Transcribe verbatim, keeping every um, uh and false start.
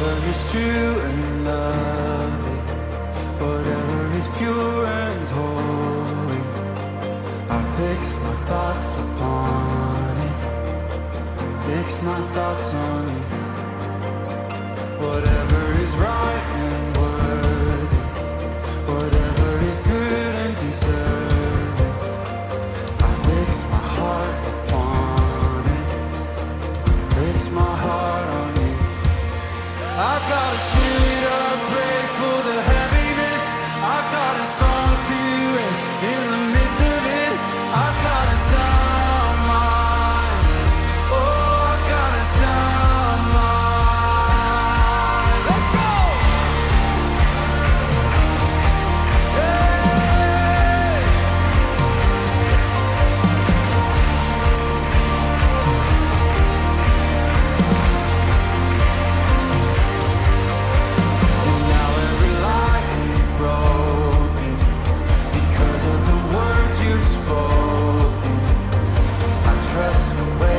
is true and lovely, whatever is pure and holy, I fix my thoughts upon it, fix my thoughts on it. Whatever is right and worthy, whatever is good and deserving, I fix my heart upon it, fix my heart on it. I've got a spirit of praise for the heaviness. I've got a song to raise in the midst of it. I've got a sound mind. Oh, I've got a sound mind. Let's go! Spoken, I trust the way